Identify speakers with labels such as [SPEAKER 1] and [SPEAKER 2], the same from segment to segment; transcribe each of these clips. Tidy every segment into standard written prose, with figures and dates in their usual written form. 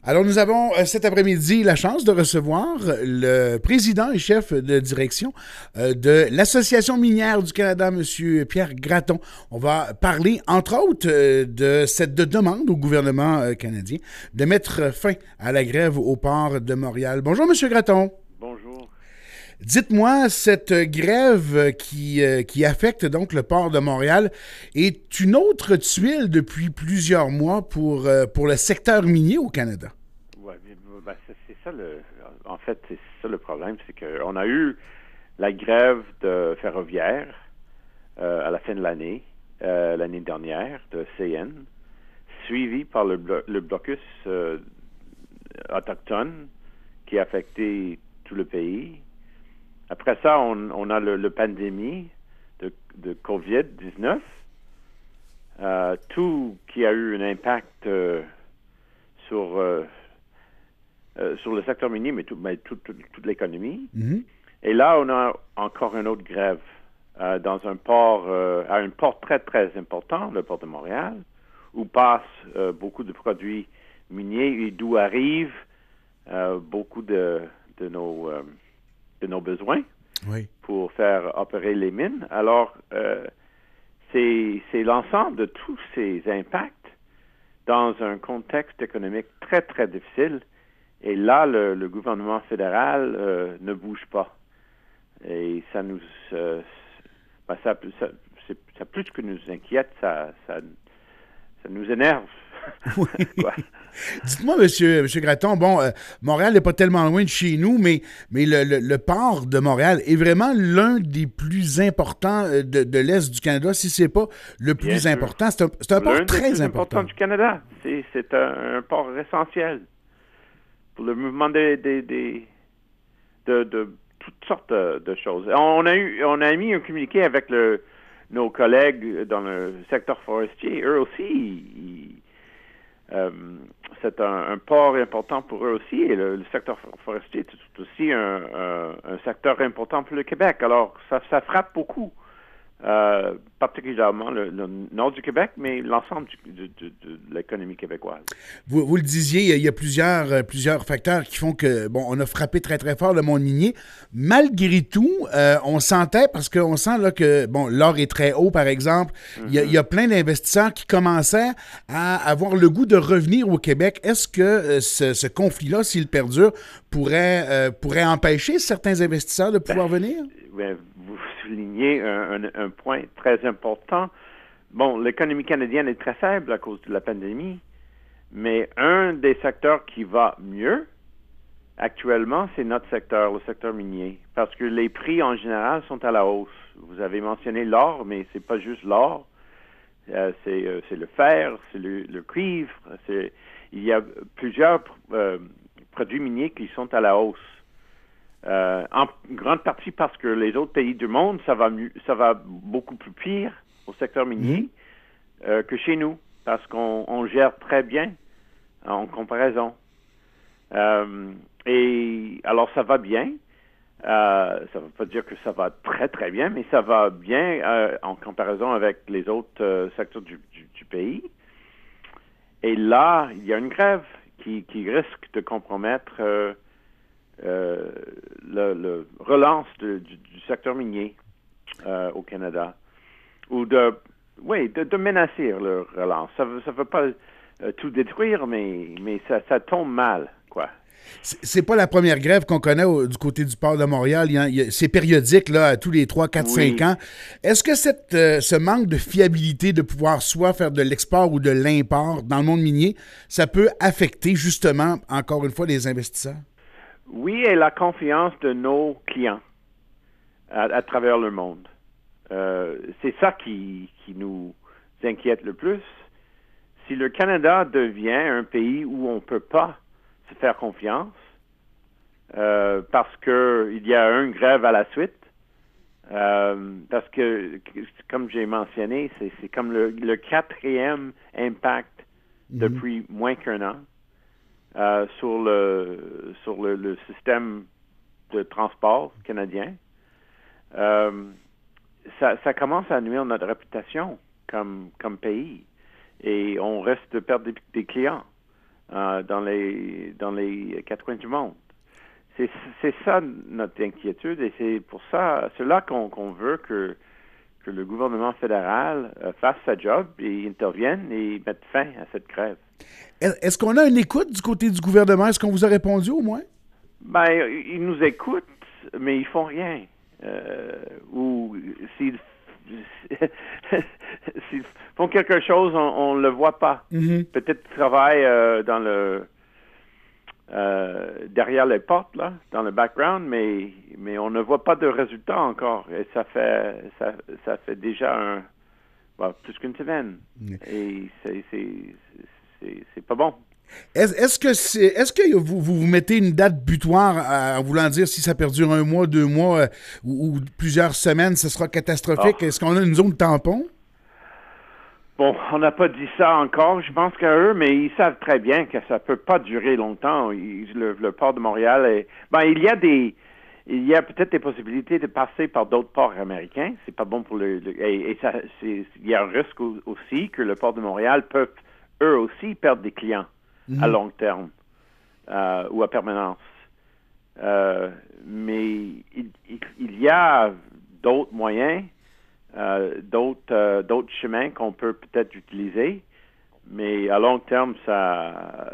[SPEAKER 1] Alors, nous avons cet après-midi la chance de recevoir le président et chef de direction de l'Association minière du Canada, M. Pierre Gratton. On va parler, entre autres, de cette demande au gouvernement canadien de mettre fin à la grève au port de Montréal. Bonjour, M. Gratton.
[SPEAKER 2] Bonjour.
[SPEAKER 1] Dites-moi, cette grève qui affecte donc le port de Montréal est une autre tuile depuis plusieurs mois pour le secteur minier au Canada.
[SPEAKER 2] Ouais, c'est ça en fait, c'est ça le problème, c'est qu'on a eu la grève de ferroviaire à la fin de l'année dernière, de CN, suivi par le blocus autochtone qui a affecté tout le pays. Après ça, on a le pandémie de COVID-19, tout qui a eu un impact sur le secteur minier, mais toute l'économie.
[SPEAKER 1] Mm-hmm.
[SPEAKER 2] Et là, on a encore une autre grève dans un port, à un port très, très important, le port de Montréal, où passent beaucoup de produits miniers et d'où arrivent beaucoup de nos besoins
[SPEAKER 1] Oui.
[SPEAKER 2] pour faire opérer les mines. Alors, c'est l'ensemble de tous ces impacts dans un contexte économique très, très difficile. Et là, le gouvernement fédéral ne bouge pas. Et ça nous... ça plus que nous inquiète, ça nous énerve.
[SPEAKER 1] Oui.
[SPEAKER 2] Quoi.
[SPEAKER 1] Dites-moi, monsieur Gratton, bon, Montréal n'est pas tellement loin de chez nous, mais le port de Montréal est vraiment l'un des plus importants de l'Est du Canada, si c'est pas le
[SPEAKER 2] Bien
[SPEAKER 1] plus
[SPEAKER 2] sûr.
[SPEAKER 1] important. C'est un port
[SPEAKER 2] L'un des
[SPEAKER 1] très
[SPEAKER 2] plus importants
[SPEAKER 1] important.
[SPEAKER 2] du Canada. C'est un port essentiel pour le mouvement de toutes sortes de choses. On a mis un communiqué avec nos collègues dans le secteur forestier. Eux aussi, c'est un port important pour eux aussi. Et le secteur forestier est aussi un secteur important pour le Québec. Alors, ça frappe beaucoup. Particulièrement le nord du Québec, mais l'ensemble de l'économie québécoise.
[SPEAKER 1] Vous le disiez, il y a plusieurs facteurs qui font que, bon, on a frappé très, très fort le monde minier. Malgré tout, on sentait, parce qu'on sent là que, bon, l'or est très haut, par exemple, il y a plein d'investisseurs qui commençaient à avoir le goût de revenir au Québec. Est-ce que ce conflit-là, s'il perdure, pourrait empêcher certains investisseurs de pouvoir venir?
[SPEAKER 2] Vous soulignez un point très important. Bon, l'économie canadienne est très faible à cause de la pandémie, mais un des secteurs qui va mieux actuellement, c'est notre secteur, le secteur minier, parce que les prix en général sont à la hausse. Vous avez mentionné l'or, mais c'est pas juste l'or. C'est le fer, c'est le cuivre. Il y a plusieurs produits miniers qui sont à la hausse. En grande partie parce que les autres pays du monde, ça va beaucoup plus pire au secteur minier que chez nous, parce qu'on gère très bien en comparaison. Et alors ça va bien. Ça ne veut pas dire que ça va très très bien, mais ça va bien en comparaison avec les autres secteurs du pays. Et là, il y a une grève qui risque de compromettre le relance du secteur minier au Canada, ou de menacer le relance. Ça veut pas tout détruire, mais ça tombe mal, quoi.
[SPEAKER 1] C'est pas la première grève qu'on connaît du côté du port de Montréal. C'est périodique, là, à tous les 3, 4, 5
[SPEAKER 2] Oui.
[SPEAKER 1] ans. Est-ce que ce manque de fiabilité de pouvoir soit faire de l'export ou de l'import dans le monde minier, ça peut affecter justement, encore une fois, les investisseurs?
[SPEAKER 2] Oui, et la confiance de nos clients à travers le monde. C'est ça qui nous inquiète le plus. Si le Canada devient un pays où on ne peut pas se faire confiance, parce qu'il y a une grève à la suite, parce que, comme j'ai mentionné, c'est comme le quatrième impact depuis moins qu'un an sur le système de transport canadien. Ça commence à nuire notre réputation comme pays. Et on risque de perdre des clients. dans les quatre coins du monde. C'est ça notre inquiétude et c'est pour cela qu'on veut que le gouvernement fédéral fasse sa job et intervienne et mette fin à cette grève.
[SPEAKER 1] Est-ce qu'on a une écoute du côté du gouvernement? Est-ce qu'on vous a répondu au moins?
[SPEAKER 2] Ben, ils nous écoutent, mais ils font rien. Ou s'ils font quelque chose, on le voit pas.
[SPEAKER 1] Mm-hmm.
[SPEAKER 2] Peut-être qu'ils travaillent derrière les portes, là, dans le background, mais on ne voit pas de résultat encore. Et ça fait déjà plus qu'une semaine. Et c'est pas bon.
[SPEAKER 1] Est-ce que vous mettez une date butoir en voulant dire si ça perdure 1 mois, 2 mois ou plusieurs semaines, ce sera catastrophique? Est-ce qu'on a une zone tampon?
[SPEAKER 2] Bon, on n'a pas dit ça encore, je pense qu'à eux, mais ils savent très bien que ça peut pas durer longtemps. Le port de Montréal est... il y a peut-être des possibilités de passer par d'autres ports américains. C'est pas bon pour il y a un risque aussi que le port de Montréal peut, eux aussi, perdre des clients à long terme ou à permanence. Mais il y a d'autres moyens, d'autres chemins qu'on peut peut-être utiliser, mais à long terme, ça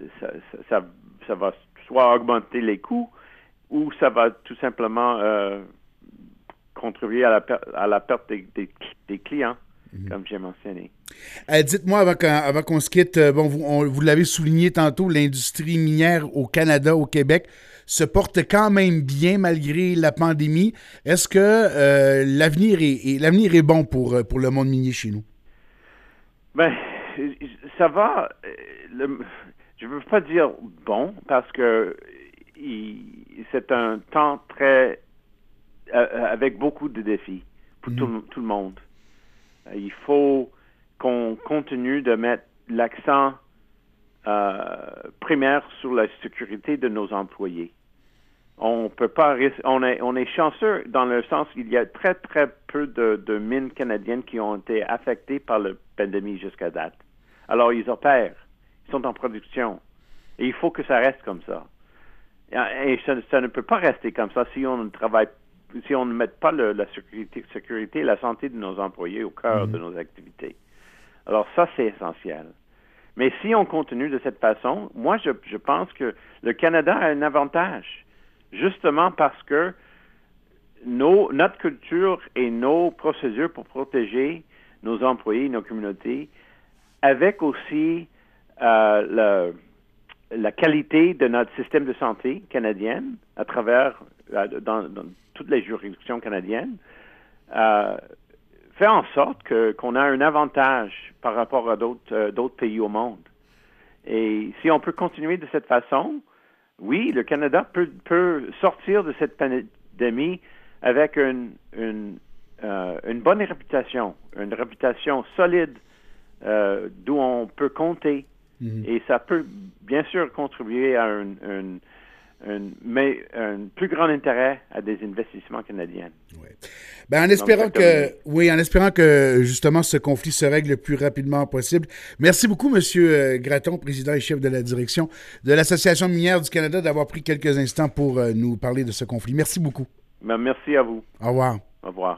[SPEAKER 2] va soit augmenter les coûts ou ça va tout simplement contribuer à la perte des clients, comme j'ai mentionné.
[SPEAKER 1] Dites-moi, avant qu'on se quitte, vous l'avez souligné tantôt, l'industrie minière au Canada, au Québec, se porte quand même bien malgré la pandémie. Est-ce que l'avenir est bon pour le monde minier chez nous?
[SPEAKER 2] Ben, ça va. Je ne veux pas dire bon, parce que c'est un temps très... avec beaucoup de défis pour tout le monde. Il faut qu'on continue de mettre l'accent primaire sur la sécurité de nos employés. On peut pas, on est chanceux dans le sens qu'il y a très très peu de mines canadiennes qui ont été affectées par la pandémie jusqu'à date. Alors ils opèrent, ils sont en production et il faut que ça reste comme ça. Et ça ne peut pas rester comme ça si on ne met pas la sécurité et la santé de nos employés au cœur de nos activités. Alors ça, c'est essentiel. Mais si on continue de cette façon, moi, je pense que le Canada a un avantage, justement parce que notre culture et nos procédures pour protéger nos employés, nos communautés, avec aussi la qualité de notre système de santé canadienne à travers, dans toutes les juridictions canadiennes, fait en sorte qu'on a un avantage par rapport à d'autres pays au monde. Et si on peut continuer de cette façon, oui, le Canada peut sortir de cette pandémie avec une bonne réputation, une réputation solide d'où on peut compter. Et ça peut bien sûr contribuer à un plus grand intérêt à des investissements canadiens.
[SPEAKER 1] Ouais. En espérant que justement ce conflit se règle le plus rapidement possible. Merci beaucoup, M. Gratton, président et chef de la direction de l'Association minière du Canada, d'avoir pris quelques instants pour nous parler de ce conflit. Merci beaucoup.
[SPEAKER 2] Merci à vous.
[SPEAKER 1] Au revoir.
[SPEAKER 2] Au revoir.